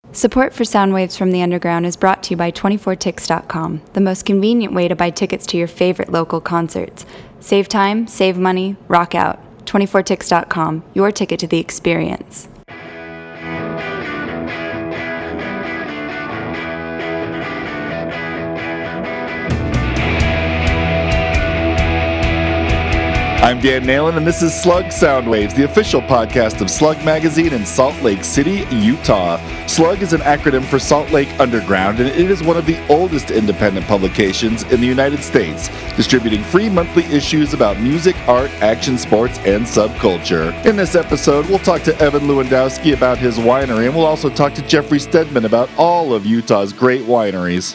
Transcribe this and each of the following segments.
Support for Soundwaves from the Underground is brought to you by 24tix.com, the most convenient way to buy tickets to your favorite local concerts. Save time, save money, rock out. 24tix.com, your ticket to the experience. I'm Dan Nalen, and this is Slug Soundwaves, the official podcast of Slug Magazine in Salt Lake City, Utah. Slug is an acronym for Salt Lake Underground, and it is one of the oldest independent publications in the United States, distributing free monthly issues about music, art, action, sports, and subculture. In this episode, we'll talk to Evan Lewandowski about his winery, and we'll also talk to Jeffrey Stedman about all of Utah's great wineries.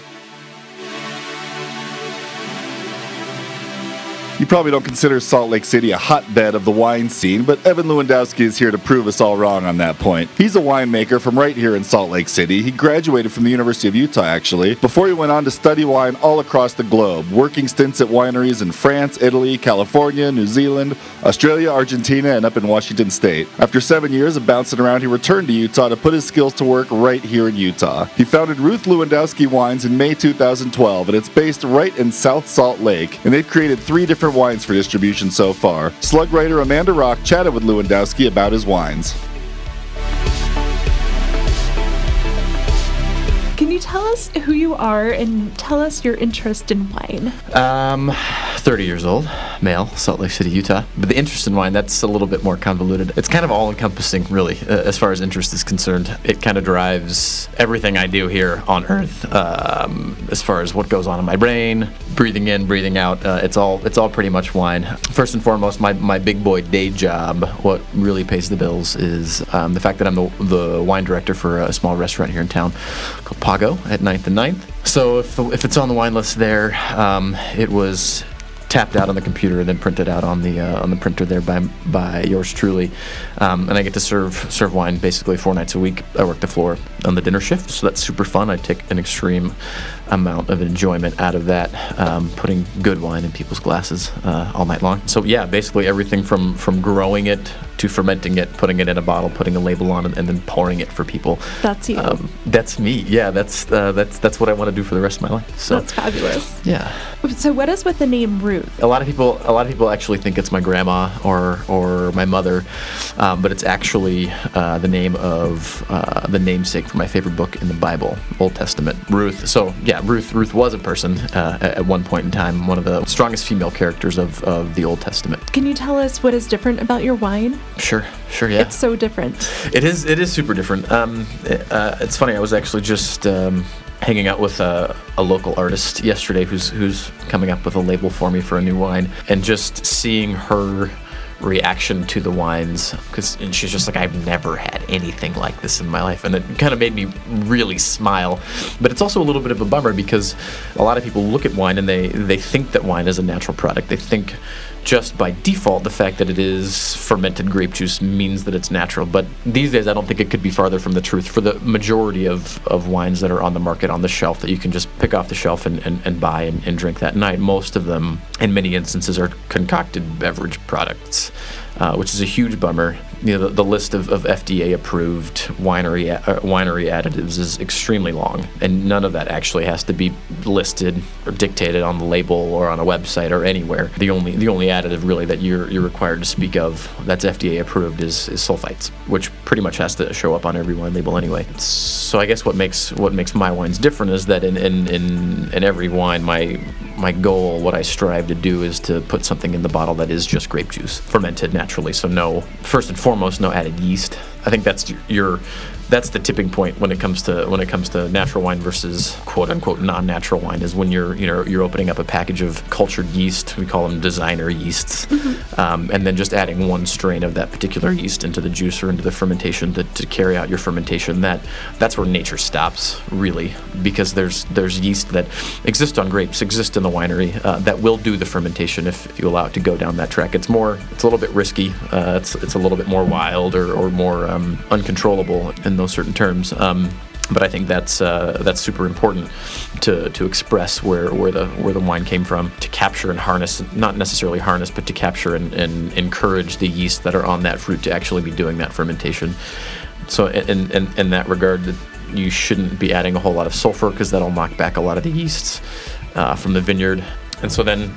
You probably don't consider Salt Lake City a hotbed of the wine scene, but Evan Lewandowski is here to prove us all wrong on that point. He's a winemaker from right here in Salt Lake City. He graduated from the University of Utah, actually, before he went on to study wine all across the globe, working stints at wineries in France, Italy, California, New Zealand, Australia, Argentina, and up in Washington State. After 7 years of bouncing around, he returned to Utah to put his skills to work right here in Utah. He founded Ruth Lewandowski Wines in May 2012, and it's based right in South Salt Lake, and they've created 3 different wines for distribution so far. Slug writer Amanda Rock chatted with Lewandowski about his wines. Can you tell us who you are and tell us your interest in wine? 30 years old, male, Salt Lake City, Utah. But the interest in wine, that's a little bit more convoluted. It's kind of all-encompassing, really, as far as interest is concerned. It kind of drives everything I do here on Earth, as far as what goes on in my brain, breathing in, breathing out. It's all pretty much wine. First and foremost, my big boy day job, what really pays the bills, is the fact that I'm the wine director for a small restaurant here in town called Pago at 9th and 9th. So if it's on the wine list there, it was tapped out on the computer and then printed out on the printer there by yours truly, and I get to serve wine basically 4 nights a week. I work the floor on the dinner shift, so that's super fun. I take an extreme amount of enjoyment out of that, putting good wine in people's glasses all night long. So yeah, basically everything from growing it to fermenting it, putting it in a bottle, putting a label on it, and then pouring it for people. That's you. That's me. Yeah, that's what I want to do for the rest of my life. So that's fabulous. Yeah. So what is with the name Ruth? A lot of people actually think it's my grandma or my mother, but it's actually the name of the namesake for my favorite book in the Bible, Old Testament, Ruth. So yeah, Ruth was a person at one point in time, one of the strongest female characters of the Old Testament. Can you tell us what is different about your wine? Sure, yeah. It's so different. It is super different. It's funny, I was actually just hanging out with a local artist yesterday who's coming up with a label for me for a new wine, and just seeing her reaction to the wines, and she's just like, I've never had anything like this in my life, and it kind of made me really smile. But it's also a little bit of a bummer, because a lot of people look at wine and they think that wine is a natural product. They think just by default the fact that it is fermented grape juice means that it's natural, but these days I don't think it could be farther from the truth. For the majority of wines that are on the market, on the shelf, that you can just pick off the shelf and buy and drink that night, most of them in many instances are concocted beverage products, which is a huge bummer. You know, the list of FDA-approved winery additives is extremely long, and none of that actually has to be listed or dictated on the label or on a website or anywhere. The only additive really that you're required to speak of that's FDA-approved is sulfites, which pretty much has to show up on every wine label anyway. So I guess what makes my wines different is that in every wine, my goal, what I strive to do, is to put something in the bottle that is just grape juice, fermented naturally. So first and foremost, no added yeast. I think that's that's the tipping point when it comes to natural wine versus quote unquote non-natural wine, is when you're opening up a package of cultured yeast. We call them designer yeasts, and then just adding one strain of that particular yeast into the juice or into the fermentation to carry out your fermentation. That's where nature stops, really, because there's yeast that exist on grapes, exist in the winery, that will do the fermentation if you allow it to go down that track. It's a little bit risky. It's a little bit more wild or more uncontrollable in those certain terms. But I think that's super important to express where the wine came from, to capture and harness, not necessarily harness, but to capture and encourage the yeast that are on that fruit to actually be doing that fermentation. So in that regard, you shouldn't be adding a whole lot of sulfur because that'll knock back a lot of the yeasts from the vineyard. And so then,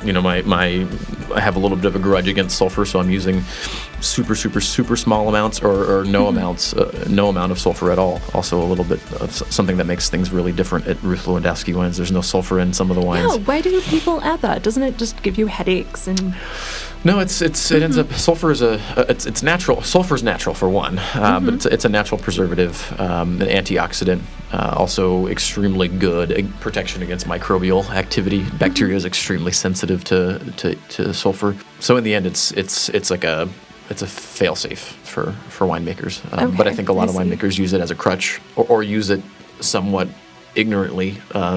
I have a little bit of a grudge against sulfur, so I'm using super small amounts or no amounts, no amount of sulfur at all. Also a little bit of something that makes things really different at Ruth Lewandowski Wines. There's no sulfur in some of the wines. Yeah, why do people add that? Doesn't it just give you headaches and... No, it ends up sulfur is it's natural. Sulfur is natural for one, but it's a natural preservative, an antioxidant, also extremely good protection against microbial activity. Bacteria is extremely sensitive to sulfur. So in the end, it's like a fail-safe for winemakers. But I think a lot of winemakers use it as a crutch or use it somewhat ignorantly,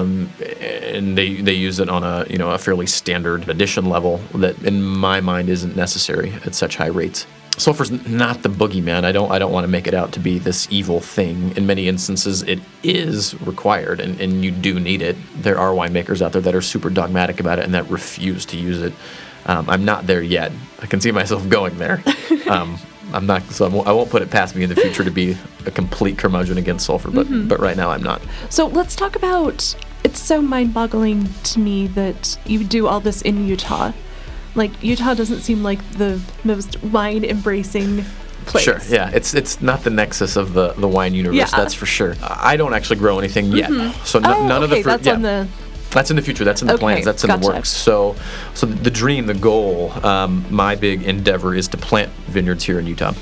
and they use it on a fairly standard addition level that in my mind isn't necessary at such high rates. Sulfur's not the boogeyman. I don't want to make it out to be this evil thing. In many instances, it is required, and you do need it. There are winemakers out there that are super dogmatic about it and that refuse to use it. I'm not there yet. I can see myself going there. I'm not, so I won't put it past me in the future to be a complete curmudgeon against sulfur, but right now I'm not. So let's talk about, it's so mind-boggling to me that you do all this in Utah. Like, Utah doesn't seem like the most wine-embracing place. Sure, yeah. It's not the nexus of the wine universe, that's for sure. I don't actually grow anything yet. So none of the fruit. That's on the... That's in the future. That's in the plans. That's in the works. So the dream, the goal, my big endeavor is to plant vineyards here in Utah.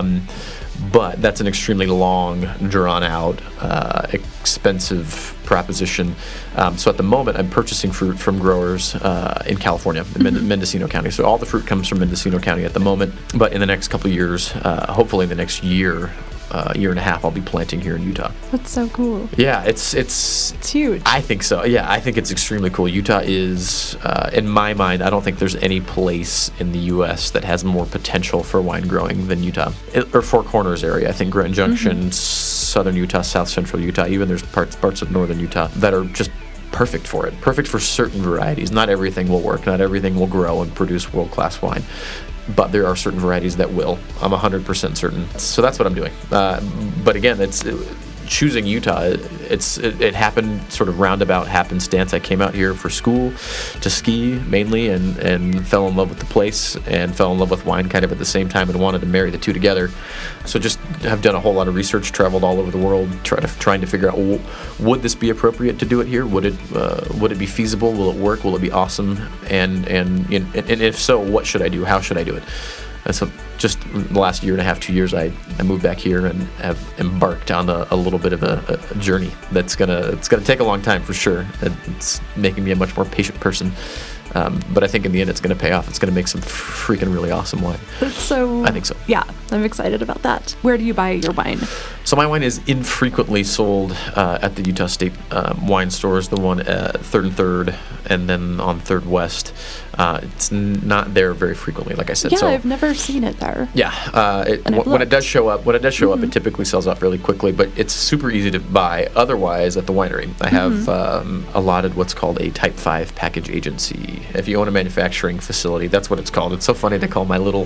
But that's an extremely long, drawn-out, expensive proposition. So at the moment, I'm purchasing fruit from growers in California, in Mendocino County. So all the fruit comes from Mendocino County at the moment. But in the next couple of years, hopefully in the next year and a half, I'll be planting here in Utah. That's so cool. Yeah, it's huge. I think so. Yeah, I think it's extremely cool. Utah is, in my mind, I don't think there's any place in the U.S. that has more potential for wine growing than Utah. Or Four Corners area. I think Grand Junction, southern Utah, south central Utah, even there's parts of northern Utah that are just perfect for it. Perfect for certain varieties. Not everything will work. Not everything will grow and produce world-class wine. But there are certain varieties that will. I'm 100% certain. So that's what I'm doing. But again, it's choosing Utah. It happened sort of roundabout happenstance. I came out here for school to ski mainly and fell in love with the place and fell in love with wine kind of at the same time and wanted to marry the two together. So just have done a whole lot of research, traveled all over the world, trying to figure out, would this be appropriate to do it here? Would it be feasible? Will it work? Will it be awesome? And if so, what should I do? How should I do it? And so just the last year and a half, 2 years, I moved back here and have embarked on a little bit of a journey it's gonna take a long time for sure. It's making me a much more patient person. But I think in the end it's going to pay off. It's going to make some freaking really awesome wine. So I think so. Yeah, I'm excited about that. Where do you buy your wine? So my wine is infrequently sold at the Utah State wine stores, the one at 3rd and 3rd, and then on 3rd West. It's not there very frequently, like I said. Yeah, so, I've never seen it there. Yeah, when it does show up, it typically sells out fairly quickly, but it's super easy to buy otherwise at the winery. I have allotted what's called a Type 5 package agency. If you own a manufacturing facility, that's what it's called. It's so funny to call my little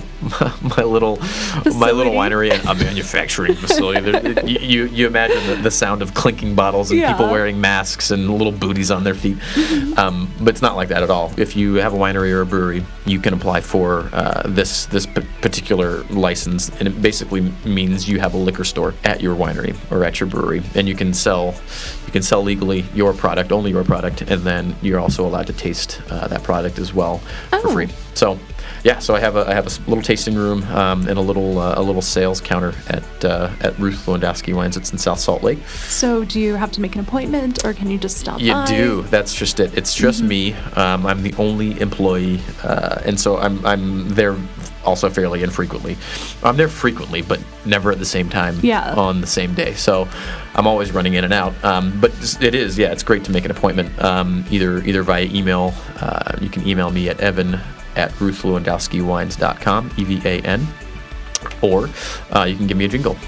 winery a manufacturing facility. You imagine the sound of clinking bottles and people wearing masks and little booties on their feet. But it's not like that at all. If you have a winery or a brewery, you can apply for this particular license, and it basically means you have a liquor store at your winery or at your brewery, and you can sell legally your product, only your product, and then you're also allowed to taste that product as well for free. So I have a little tasting room and a little sales counter at Ruth Lewandowski Wines. It's in South Salt Lake. So do you have to make an appointment, or can you just stop by? You do. That's just it. It's just me. I'm the only employee, and so I'm there also fairly infrequently. I'm there frequently, but never at the same time on the same day. So I'm always running in and out. But it's great to make an appointment either via email. You can email me at evan@ruthlewandowskiwines.com, EVAN, or you can give me a jingle.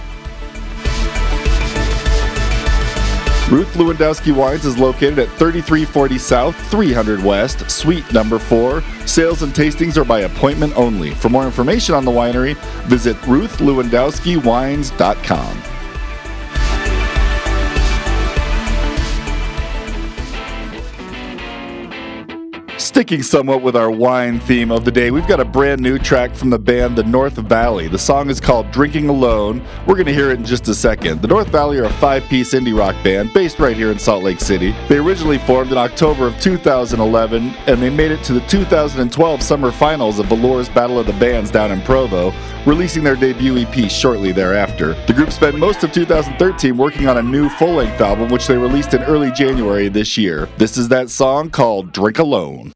Ruth Lewandowski Wines is located at 3340 South, 300 West, Suite number 4. Sales and tastings are by appointment only. For more information on the winery, visit ruthlewandowskiwines.com. Sticking somewhat with our wine theme of the day, we've got a brand new track from the band The North Valley. The song is called Drinking Alone. We're going to hear it in just a second. The North Valley are a 5-piece indie rock band based right here in Salt Lake City. They originally formed in October of 2011, and they made it to the 2012 summer finals of Velour's Battle of the Bands down in Provo, releasing their debut EP shortly thereafter. The group spent most of 2013 working on a new full-length album, which they released in early January this year. This is that song called Drink Alone.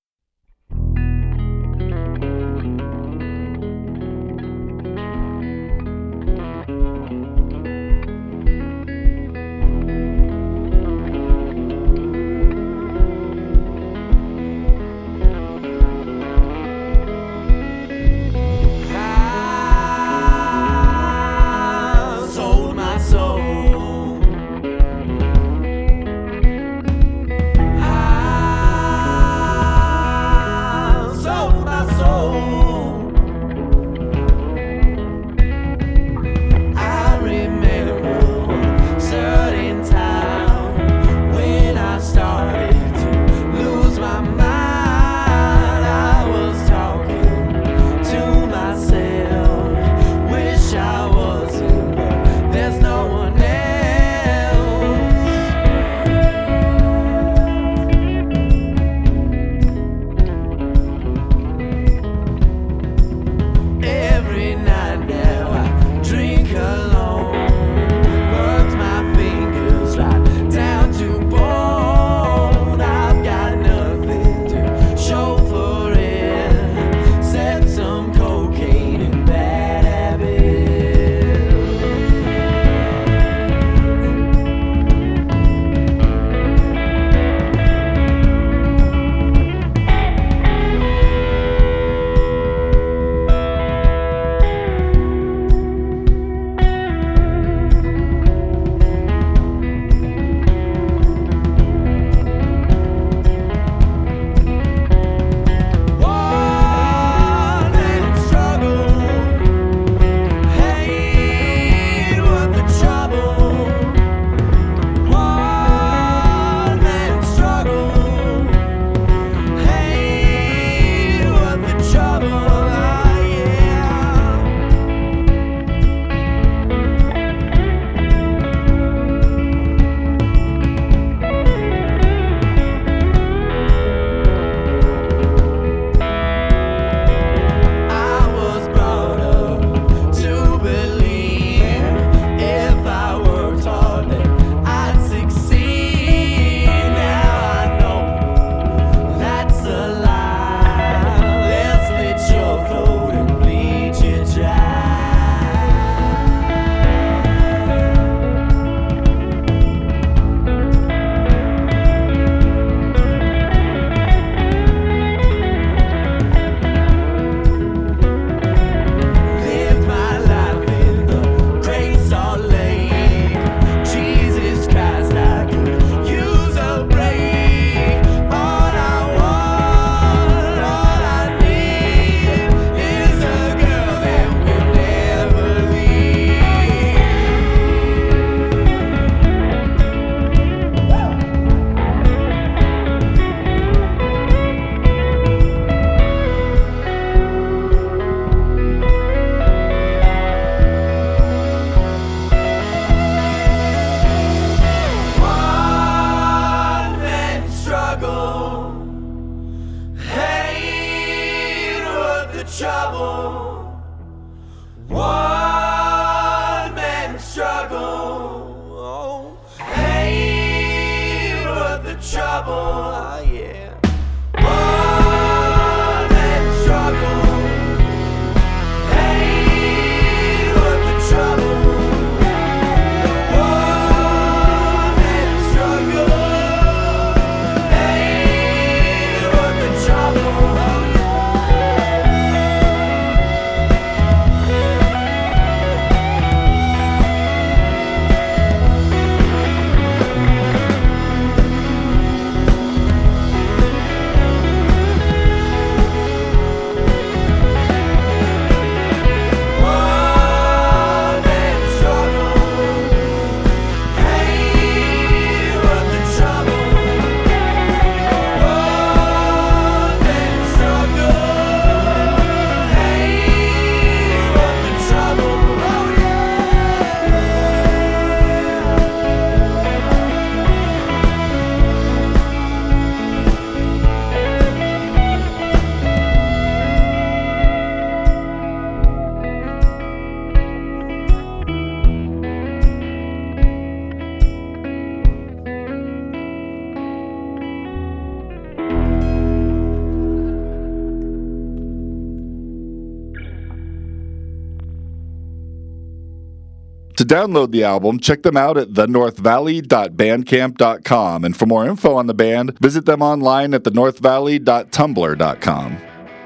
To download the album, check them out at thenorthvalley.bandcamp.com. And for more info on the band, visit them online at thenorthvalley.tumblr.com.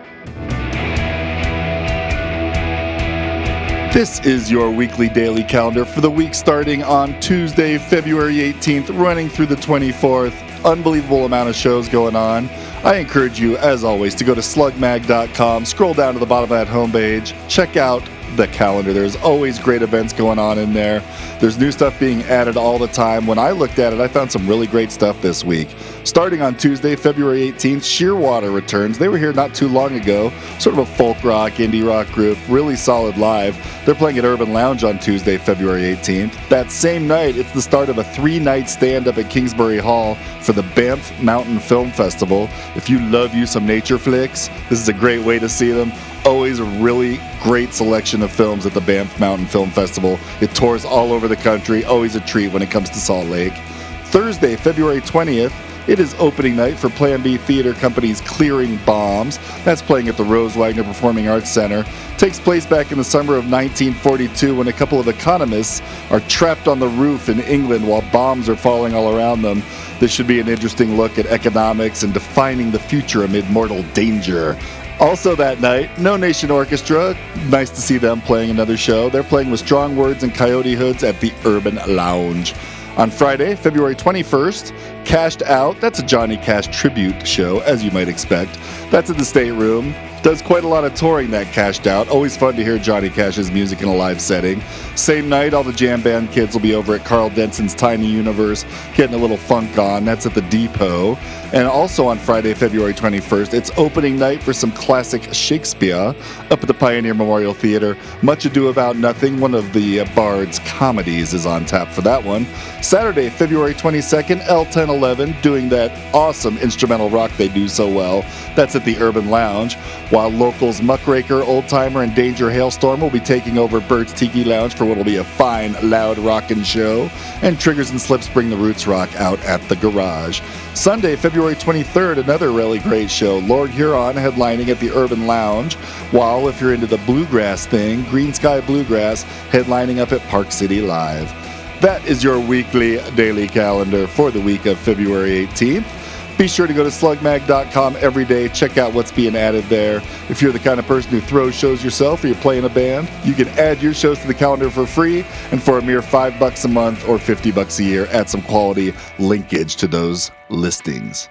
This is your weekly daily calendar for the week starting on Tuesday, February 18th, running through the 24th. Unbelievable amount of shows going on. I encourage you, as always, to go to slugmag.com, scroll down to the bottom of that homepage, check out the calendar. There's always great events going on in there. There's new stuff being added all the time. When I looked at it, I found some really great stuff this week. Starting on Tuesday, February 18th, Shearwater returns. They were here not too long ago. Sort of a folk rock, indie rock group. Really solid live. They're playing at Urban Lounge on Tuesday, February 18th. That same night, it's the start of a 3-night stand-up at Kingsbury Hall for the Banff Mountain Film Festival. If you love you some nature flicks, this is a great way to see them. Always a really great selection of films at the Banff Mountain Film Festival. It tours all over the country. Always a treat when it comes to Salt Lake. Thursday, February 20th, it is opening night for Plan B Theater Company's Clearing Bombs. That's playing at the Rose Wagner Performing Arts Center. Takes place back in the summer of 1942 when a couple of economists are trapped on the roof in England while bombs are falling all around them. This should be an interesting look at economics and defining the future amid mortal danger. Also that night, No Nation Orchestra. Nice to see them playing another show. They're playing with Strong Words and Coyote Hoods at the Urban Lounge. On Friday, February 21st, Cashed Out. That's a Johnny Cash tribute show, as you might expect. That's at the State Room. Does quite a lot of touring, that Cashed Out. Always fun to hear Johnny Cash's music in a live setting. Same night, all the jam band kids will be over at Carl Denson's Tiny Universe, getting a little funk on. That's at the Depot. And also on Friday, February 21st, it's opening night for some classic Shakespeare up at the Pioneer Memorial Theater. Much Ado About Nothing, one of the Bard's comedies, is on tap for that one. Saturday, February 22nd, L1011 doing that awesome instrumental rock they do so well. That's at the Urban Lounge. While locals Muckraker, Old Timer, and Danger Hailstorm will be taking over Bird's Tiki Lounge for what will be a fine, loud rockin' show. And Triggers and Slips bring the roots rock out at the Garage. Sunday, February 23rd, another really great show. Lord Huron headlining at the Urban Lounge. While, if you're into the bluegrass thing, Green Sky Bluegrass headlining up at Park City Live. That is your weekly daily calendar for the week of February 18th. Be sure to go to slugmag.com every day. Check out what's being added there. If you're the kind of person who throws shows yourself or you're playing a band, you can add your shows to the calendar for free. And for a mere $5 a month or $50 a year, add some quality linkage to those listings.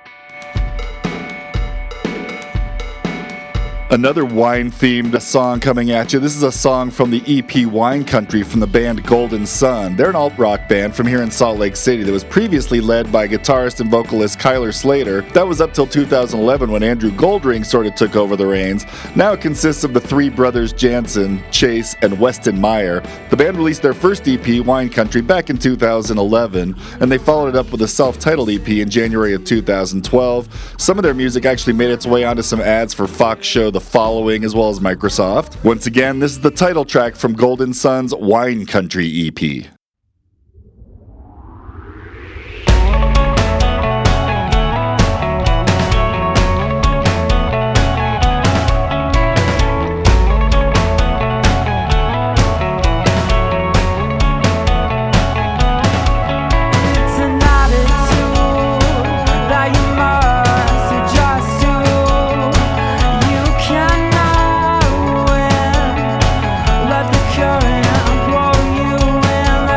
Another wine-themed song coming at you. This is a song from the EP Wine Country from the band Golden Sun. They're an alt-rock band from here in Salt Lake City that was previously led by guitarist and vocalist Kyler Slater. That was up till 2011 when Andrew Goldring sort of took over the reins. Now it consists of the three brothers Jansen, Chase, and Weston Meyer. The band released their first EP, Wine Country, back in 2011, and they followed it up with a self-titled EP in January of 2012. Some of their music actually made its way onto some ads for Fox show The Following, as well as Microsoft. Once again, this is the title track from Golden Sun's Wine Country EP. Current, blow you in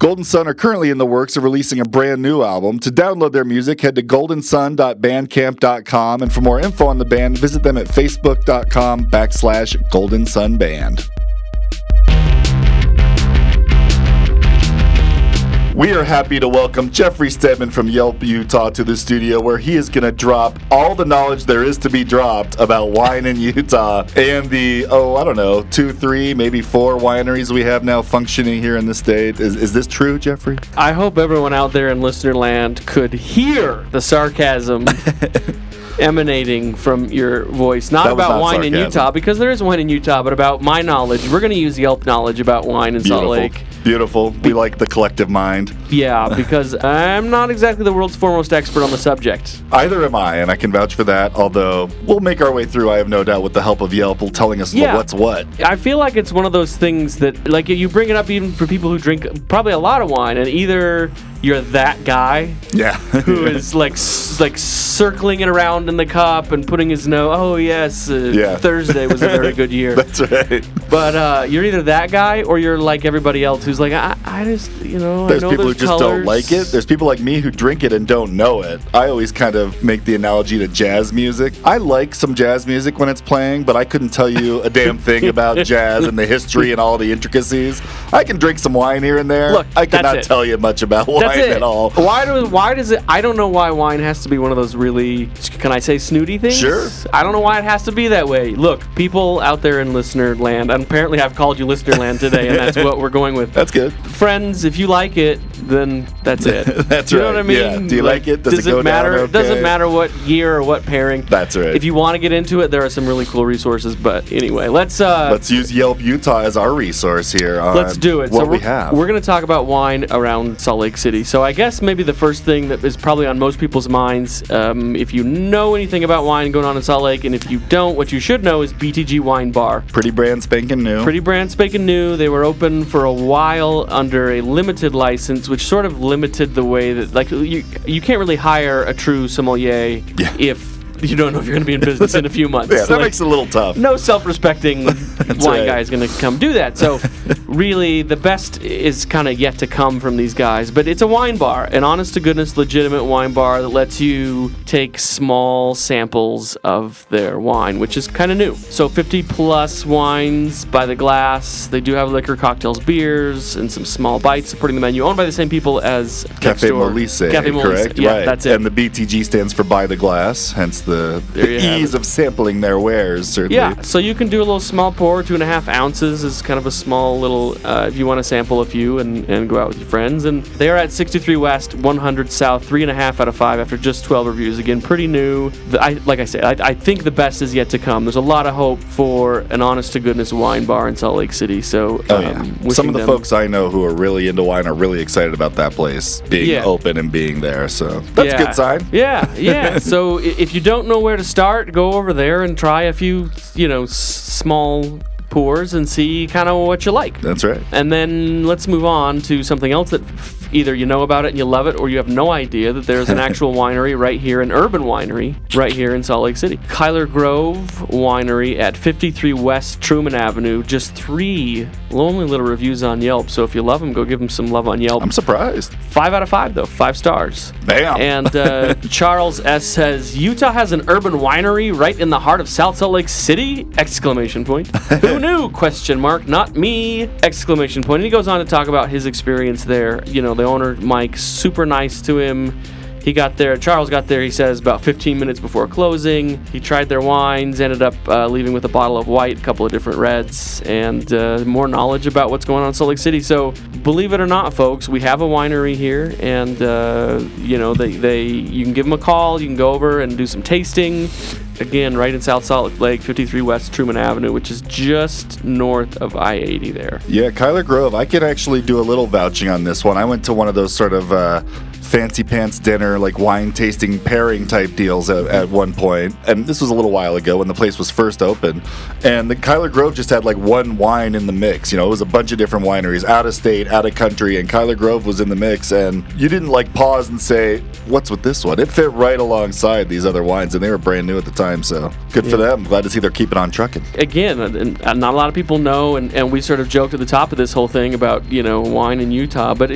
Golden Sun are currently in the works of releasing a brand new album. To download their music, head to goldensun.bandcamp.com, and for more info on the band, visit them at facebook.com/Golden Sun Band. We are happy to welcome Jeffrey Stedman from Yelp, Utah to the studio, where he is going to drop all the knowledge there is to be dropped about wine in Utah and the, 2, 3, maybe 4 wineries we have now functioning here in the state. Is this true, Jeffrey? I hope everyone out there in listener land could hear the sarcasm emanating from your voice. Not about wine in Utah, because there is wine in Utah, but about my knowledge. We're going to use Yelp knowledge about wine in Salt Lake. Beautiful. We like the collective mind. Yeah, because I'm not exactly the world's foremost expert on the subject. Either am I, and I can vouch for that, although we'll make our way through, I have no doubt, with the help of Yelp telling us what's what. I feel like it's one of those things that, like, you bring it up even for people who drink probably a lot of wine, and either you're that guy who is like circling it around in the cup and putting his nose, Thursday was a very good year. That's right. But you're either that guy or you're like everybody else who's like, I just, There's I know people who just colors. don't like it. There's people like me who drink it and don't know it. I always kind of make the analogy to jazz music. I like some jazz music when it's playing, but I couldn't tell you a damn thing about jazz and the history and all the intricacies. I can drink some wine here and there. Look, I cannot tell you much about wine at all. Why does it? I don't know why wine has to be one of those really, can I say, snooty things? Sure. I don't know why it has to be that way. Look, people out there in listener land, and apparently I've called you listener land today, and that's what we're going with. That's good. Friends, if you like it, then that's it. That's you right. know what I mean? Yeah. Do you like it? Does it go matter? down okay? It doesn't matter what year or what pairing. That's right. If you want to get into it, there are some really cool resources. But anyway, let's use Yelp Utah as our resource here. Let's do it. What we have. We're going to talk about wine around Salt Lake City. So I guess maybe the first thing that is probably on most people's minds, if you know anything about wine going on in Salt Lake, and if you don't, what you should know is BTG Wine Bar. Pretty brand spanking new. Pretty brand spanking new. They were open for a while under a limited license, which sort of limited the way that, like, you can't really hire a true sommelier if you don't know if you're going to be in business in a few months. Yeah, that makes it a little tough. No self-respecting wine guy is going to come do that. So really, the best is kind of yet to come from these guys. But it's a wine bar, an honest-to-goodness, legitimate wine bar that lets you take small samples of their wine, which is kind of new. So 50-plus wines by the glass. They do have liquor, cocktails, beers, and some small bites supporting the menu, owned by the same people as Café Molise, correct? Yeah, right. That's it. And the BTG stands for by the glass, hence the ease of sampling their wares, certainly. Yeah, so you can do a little small pour, 2.5 ounces is kind of a small little, if you want to sample a few and go out with your friends. And they are at 63 West, 100 South, 3.5 out of 5 after just 12 reviews. Again, pretty new. Like I said, I think the best is yet to come. There's a lot of hope for an honest-to-goodness wine bar in Salt Lake City. So, some of the folks I know who are really into wine are really excited about that place being open and being there. So that's a good sign. Yeah. So if you don't know where to start, go over there and try a few, small pours and see kind of what you like. That's right. And then let's move on to something else that either you know about it and you love it, or you have no idea that there's an actual winery right here, an urban winery right here in Salt Lake City. Kyler Grove Winery at 53 West Truman Avenue. Just 3 lonely little reviews on Yelp. So if you love them, go give them some love on Yelp. I'm surprised. 5 out of 5 though. 5 stars. Bam. And Charles S. says, Utah has an urban winery right in the heart of South Salt Lake City? Exclamation point. Who knew? Question mark. Not me. Exclamation point. And he goes on to talk about his experience there. The owner, Mike, super nice to him. Charles got there, he says, about 15 minutes before closing. He tried their wines, ended up leaving with a bottle of white, a couple of different reds, and more knowledge about what's going on in Salt Lake City. So, believe it or not, folks, we have a winery here, and, you can give them a call, you can go over and do some tasting. Again, right in South Salt Lake, 53 West Truman Avenue, which is just north of I-80 there. Yeah, Kyler Grove, I could actually do a little vouching on this one. I went to one of those sort of fancy pants dinner, like wine tasting pairing type deals at one point. And this was a little while ago when the place was first open. And the Kyler Grove just had like one wine in the mix. You know, it was a bunch of different wineries, out of state, out of country, and Kyler Grove was in the mix. And you didn't like pause and say, what's with this one? It fit right alongside these other wines, and they were brand new at the time. So good for them. Glad to see they're keeping on trucking. Again, not a lot of people know, and we sort of joked at the top of this whole thing about, you know, wine in Utah, but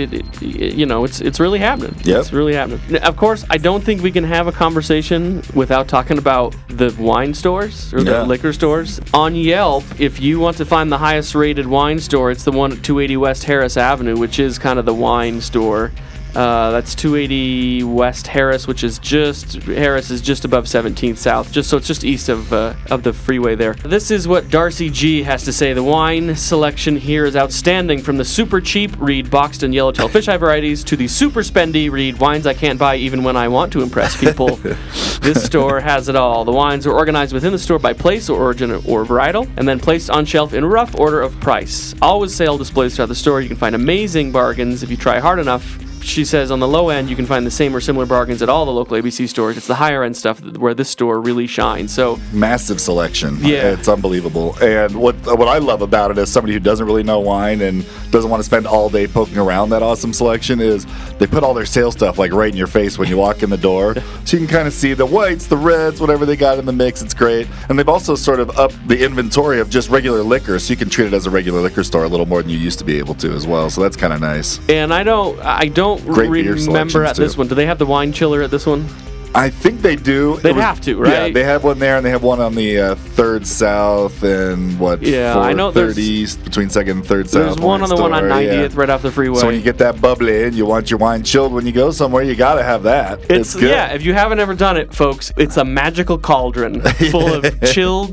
it's really happening. Yep. It's really happening. Of course, I don't think we can have a conversation without talking about the wine stores or the liquor stores. On Yelp, if you want to find the highest rated wine store, it's the one at 280 West Harris Avenue, which is kind of the wine store. That's 280 West Harris, which is Harris is just above 17th South, so it's just east of the freeway there. This is what Darcy G has to say. The wine selection here is outstanding, from the super cheap, read boxed and yellowtail fisheye varieties, to the super spendy, read wines I can't buy even when I want to impress people. This store has it all. The wines are organized within the store by place or origin or varietal, and then placed on shelf in rough order of price. Always sale displays throughout the store. You can find amazing bargains if you try hard enough. She says on the low end, you can find the same or similar bargains at all the local ABC stores. It's the higher end stuff where this store really shines. So massive selection. Yeah. It's unbelievable. And what I love about it as somebody who doesn't really know wine and doesn't want to spend all day poking around that awesome selection is they put all their sales stuff like right in your face when you walk in the door. So you can kind of see the whites, the reds, whatever they got in the mix. It's great. And they've also sort of upped the inventory of just regular liquor, so you can treat it as a regular liquor store a little more than you used to be able to as well. So that's kind of nice. And I don't remember at this one. Do they have the wine chiller at this one? I think they do. They'd have to, right? Yeah, they have one there, and they have one on the 3rd South and I know 4th East, between 2nd and 3rd South. There's one on the one on 90th right off the freeway. So when you get that bubbly and you want your wine chilled when you go somewhere, you got to have that. It's good. Yeah, if you haven't ever done it, folks, it's a magical cauldron full of chilled,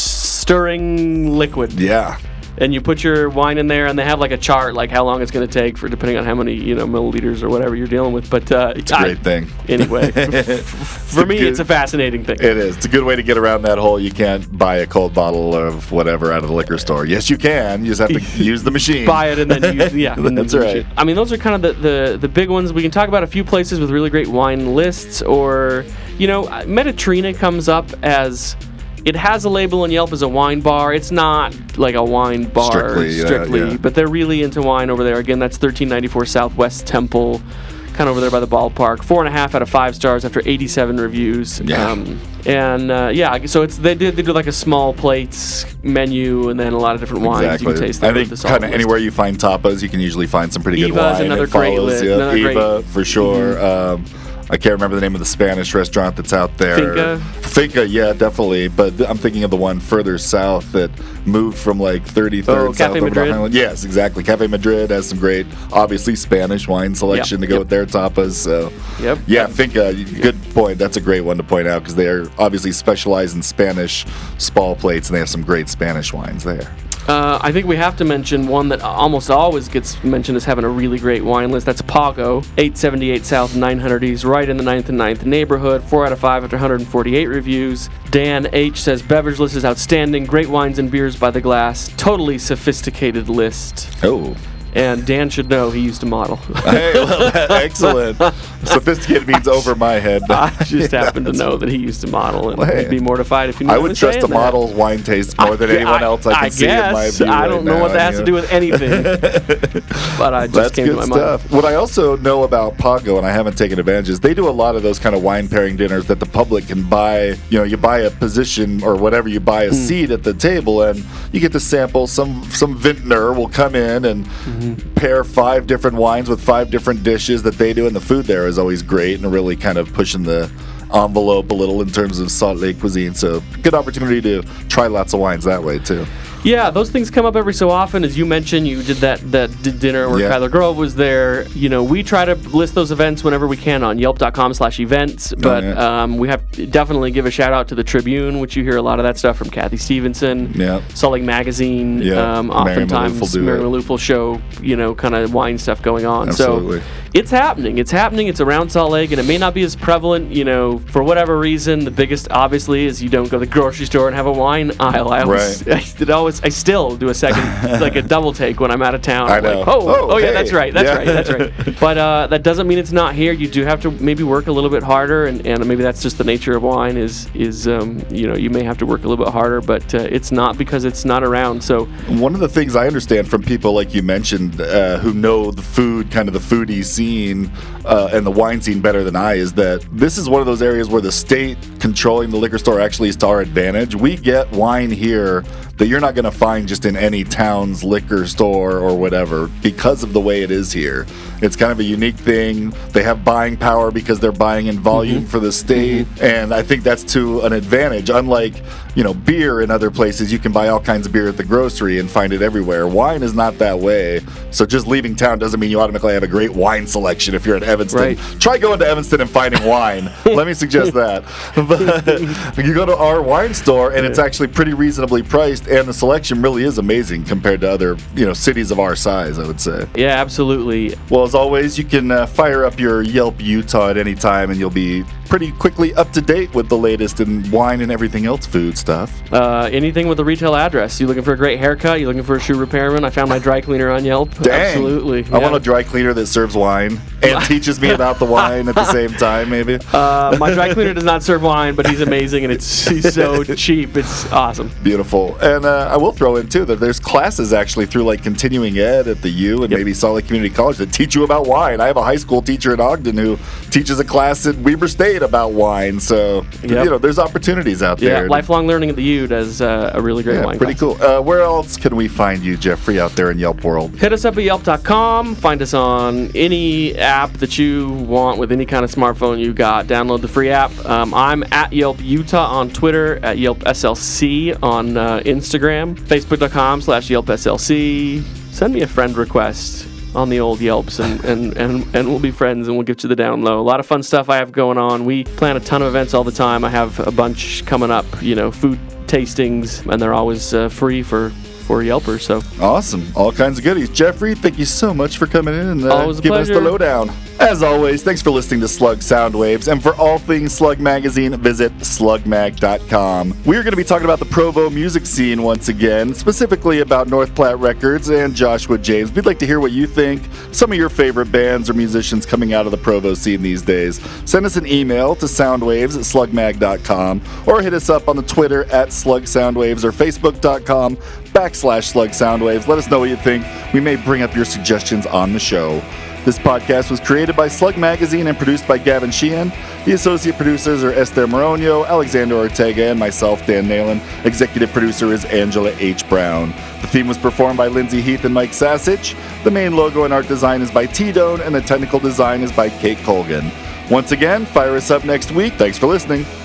stirring liquid. Yeah. And you put your wine in there, and they have like a chart, like how long it's going to take for depending on how many milliliters or whatever you're dealing with. But it's a great thing. Anyway, for me, it's a fascinating thing. It is. It's a good way to get around that whole you can't buy a cold bottle of whatever out of the liquor store. Yes, you can. You just have to use the machine. Buy it and then use. Yeah, that's right. I mean, those are kind of the big ones. We can talk about a few places with really great wine lists, or Mediterranean comes up as. It has a label on Yelp as a wine bar. It's not like a wine bar strictly, but they're really into wine over there. Again, that's 1394 Southwest Temple, kind of over there by the ballpark. 4.5 out of 5 stars after 87 reviews. Yeah. So it's they do like a small plates menu and then a lot of different wines you can taste. I think kind of anywhere you find tapas, you can usually find some pretty good wine. Eva's another great list. Eva, for sure. Mm-hmm. I can't remember the name of the Spanish restaurant that's out there. Finca, yeah, definitely. But I'm thinking of the one further south that moved from like 33rd South over to Highland. Yes, exactly. Cafe Madrid has some great, obviously, Spanish wine selection to go with their tapas. So, yeah, Finca, good point. That's a great one to point out because they are obviously specialized in Spanish small plates, and they have some great Spanish wines there. I think we have to mention one that almost always gets mentioned as having a really great wine list. That's Pago, 878 South 900 East, right in the 9th and 9th neighborhood. 4 out of 5 after 148 reviews. Dan H. says, beverage list is outstanding. Great wines and beers by the glass. Totally sophisticated list. Oh. And Dan should know he used to model. Hey, well, excellent. Sophisticated means over my head. I just happen to know that he used to model, and he'd be mortified if you knew I would trust a model's wine taste more than anyone else I can see in my view. I don't know what that has to do with anything. But I just came to my mind. What I also know about Pago, and I haven't taken advantage, is they do a lot of those kind of wine pairing dinners that the public can buy. You buy a position or whatever, you buy a seat at the table, and you get to sample. Some vintner will come in and pair 5 different wines with 5 different dishes that they do, and the food there is always great and really kind of pushing the envelope a little in terms of Salt Lake cuisine. So good opportunity to try lots of wines that way too. Yeah, those things come up every so often. As you mentioned, you did that dinner where Kyler Grove was there. We try to list those events whenever we can on yelp.com/events. But we have to definitely give a shout out to the Tribune, which you hear a lot of that stuff from Kathy Stevenson. Yeah. Salt Lake Magazine. Oftentimes Mary Maloof will show, kind of wine stuff going on. Absolutely. So it's happening. It's happening. It's around Salt Lake, and it may not be as prevalent, for whatever reason. The biggest, obviously, is you don't go to the grocery store and have a wine aisle. It always I still do a second, like a double take when I'm out of town. I know. Like, oh yeah, hey. that's right. But that doesn't mean it's not here. You do have to maybe work a little bit harder, and maybe that's just the nature of wine. Is you may have to work a little bit harder, but it's not because it's not around. So one of the things I understand from people like you mentioned who know the food, kind of the foodie scene and the wine scene better than I, is that this is one of those areas where the state controlling the liquor store actually is to our advantage. We get wine here that you're not going to find just in any town's liquor store or whatever because of the way it is here. It's kind of a unique thing. They have buying power because they're buying in volume for the state, and I think that's to an advantage. Unlike, beer in other places, you can buy all kinds of beer at the grocery and find it everywhere. Wine is not that way. So just leaving town doesn't mean you automatically have a great wine selection if you're at Evanston. Right. Try going to Evanston and finding wine. Let me suggest that. But you go to our wine store, and it's actually pretty reasonably priced, and the selection really is amazing compared to other, cities of our size, I would say. yeah, absolutely. Well, as always, you can fire up your Yelp Utah at any time, and you'll be pretty quickly up to date with the latest in wine and everything else food stuff. Anything with a retail address. You looking for a great haircut? You looking for a shoe repairman? I found my dry cleaner on Yelp. Dang. Absolutely. I want a dry cleaner that serves wine and teaches me about the wine at the same time, maybe. My dry cleaner does not serve wine, but he's amazing, and he's so cheap. It's awesome. Beautiful. And I will throw in, too, that there's classes actually through like continuing ed at the U and maybe Salt Lake Community College that teach you about wine. I have a high school teacher in Ogden who teaches a class at Weber State about wine. So, there's opportunities out there. Yeah, lifelong learning at the U does a really great wine pretty class. cool. Where else can we find you, Jeffrey, out there in Yelp world? Hit us up at Yelp.com. Find us on any app that you want with any kind of smartphone you got. Download the free app. I'm at Yelp Utah on Twitter, at Yelp SLC on Instagram, Facebook.com/Yelp SLC. Send me a friend request on the old Yelps, and we'll be friends, and we'll get you the down low. A lot of fun stuff I have going on. We plan a ton of events all the time. I have a bunch coming up, food tastings, and they're always free for Yelpers. So awesome. All kinds of goodies. Jeffrey, thank you so much for coming in and giving us the pleasure. lowdown. As always, thanks for listening to Slug Soundwaves, and for all things Slug Magazine, visit slugmag.com. We're going to be talking about the Provo music scene once again, specifically about North Platte Records and Joshua James. We'd like to hear what you think, some of your favorite bands or musicians coming out of the Provo scene these days. Send us an email to soundwaves@slugmag.com, or hit us up on the Twitter at slugsoundwaves or facebook.com/slugsoundwaves. Let us know what you think. We may bring up your suggestions on the show. This podcast was created by Slug Magazine and produced by Gavin Sheehan. The associate producers are Esther Moronio, Alexander Ortega, and myself, Dan Nalen. Executive producer is Angela H. Brown. The theme was performed by Lindsay Heath and Mike Sasich. The main logo and art design is by T-Done, and the technical design is by Kate Colgan. Once again, fire us up next week. Thanks for listening.